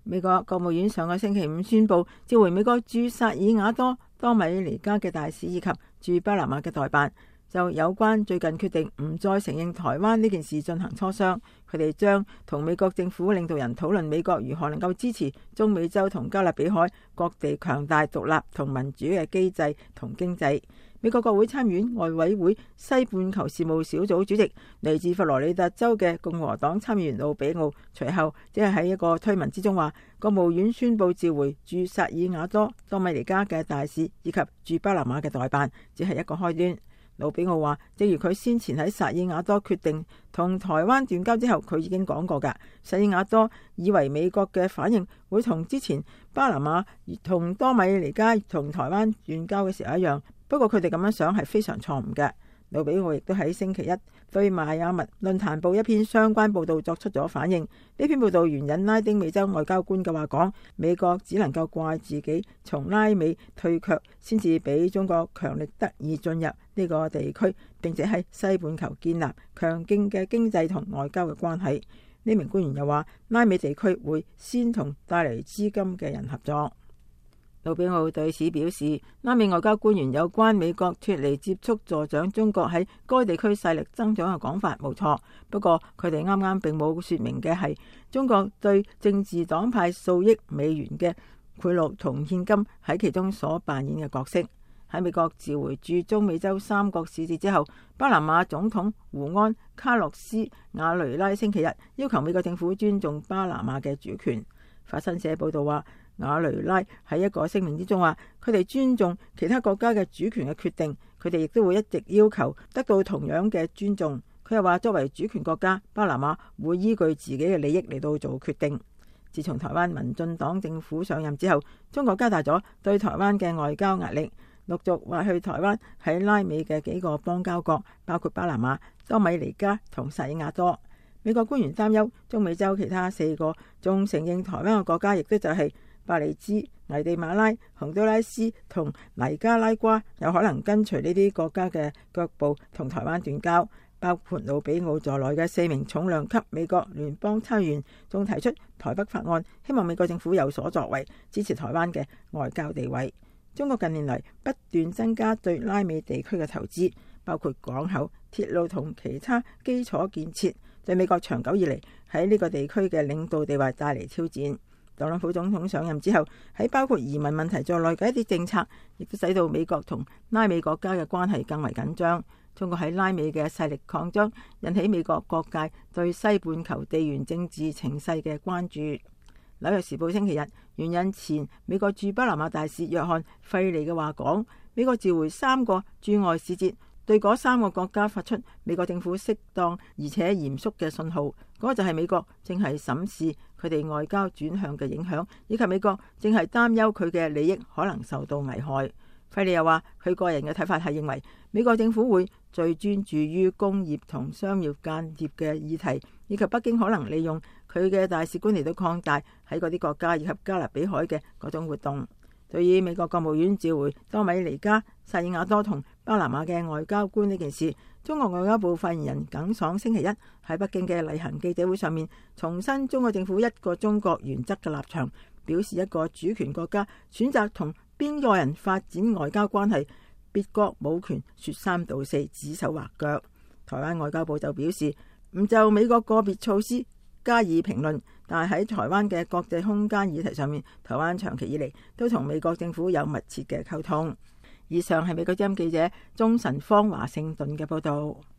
美國國務院上個星期五宣布召回美國駐薩爾瓦多米尼加嘅大使以及駐巴拿馬嘅代辦，就有關最近決定唔再承認台灣呢件事進行磋商。佢哋將同美國政府領導人討論美國如何能夠支持中美洲同加勒比海各地強大獨立同民主嘅機制同經濟。美國國會參院外委會西半球事務小組主席嚟自佛羅里達州嘅共和黨參議員魯比奧隨後即係喺一個推文之中話，國務院宣布召回駐薩爾瓦多米尼加嘅大使以及駐巴拿馬嘅代辦，只係一個開端。魯比奧話，正如佢先前喺薩爾瓦多決定同台灣斷交之後，佢已經講過㗎。薩爾瓦多以為美國嘅反應會同之前巴拿馬同多米尼加同台灣斷交嘅時候一樣，不過佢哋咁樣想係非常錯誤嘅。魯比奧亦都喺星期一對邁阿密論壇報一篇相關報導作出咗反應。呢篇報導援引拉丁美洲外交官嘅話講，美國只能夠怪自己從拉美退卻，先至俾中國強力得以進入呢個地區，並且喺西半球建立強勁嘅經濟同外交嘅關係。呢名官員又話，拉美地區會先同帶嚟資金嘅人合作。魯比奧對此表示，拉美外交官員有關美國脫離接觸助長中國喺該地區勢力增長嘅講法冇錯，不過佢哋啱啱並冇說明嘅係中國對政治黨派數億美元嘅賄賂同現金喺其中所扮演嘅角色。喺美國召回駐中美洲三國使節之後，巴拿馬總統胡安·卡洛斯·瓦雷拉星期日要求美國政府尊重巴拿馬嘅主權。法新社報道話，瓦雷拉喺一個聲明之中話，佢哋尊重其他國家嘅主權嘅決定，佢哋亦都會一直要求得到同樣嘅尊重。佢又話，作為主權國家，巴拿馬會依據自己嘅利益嚟到做決定。自從台灣民進黨政府上任之後，中國加大咗對台灣嘅外交壓力，陸續挖去台灣喺拉美嘅幾個邦交國，包括巴拿馬、多米尼加同薩爾瓦多。美國官員擔憂中美洲其他4個仲承認台灣嘅國家，亦都就係巴里茲、危地馬拉、洪都拉斯同尼加拉瓜，有可能跟隨呢啲國家嘅腳步同台灣斷交。包括魯比奧在內嘅4名重量級美國聯邦參議員仲提出台北法案，希望美國政府有所作為，支持台灣嘅外交地位。中國近年嚟不斷增加對拉美地區嘅投資，包括港口、鐵路同其他基礎建設，對美國長久以嚟喺呢個地區嘅領導地位帶嚟挑戰。特朗普總統上任之後，喺包括移民問題在內嘅一啲政策，亦都使到美國同拉美國家嘅關係更為緊張。中國喺拉美嘅勢力擴張，引起美國各界對西半球地緣政治情勢嘅關注。紐約時報星期日援引前美國駐巴拿馬大使約翰費利嘅話講，美國召回3個駐外使節，對嗰3個國家發出美國政府適當而且嚴肅嘅信號。嗰個就係美國正係審視佢哋外交轉向嘅影響，以及美國正係擔憂佢嘅利益可能受到危害。費利又話，佢個人嘅睇法係認為美國政府會最專注於工業同商業間諜嘅議題，以及北京可能利用佢嘅大使館嚟到擴大喺嗰啲國家以及加勒比海嘅嗰種活動。對於美國國務院召回多米尼加、薩爾瓦多同巴拿馬嘅外交官呢件事，中國外交部發言人耿爽星期一喺北京嘅例行記者會上面重申中國政府一個中國原則嘅立場，表示一個主權國家選擇同邊個人發展外交關係，別國冇權說三道四、指手畫腳。台灣外交部就表示唔就美國個別措施加以評論，但係喺台灣嘅國際空間議題上面，台灣長期以嚟都同美國政府有密切嘅溝通。以上係美國之音記者鍾晨芳華盛頓嘅報道。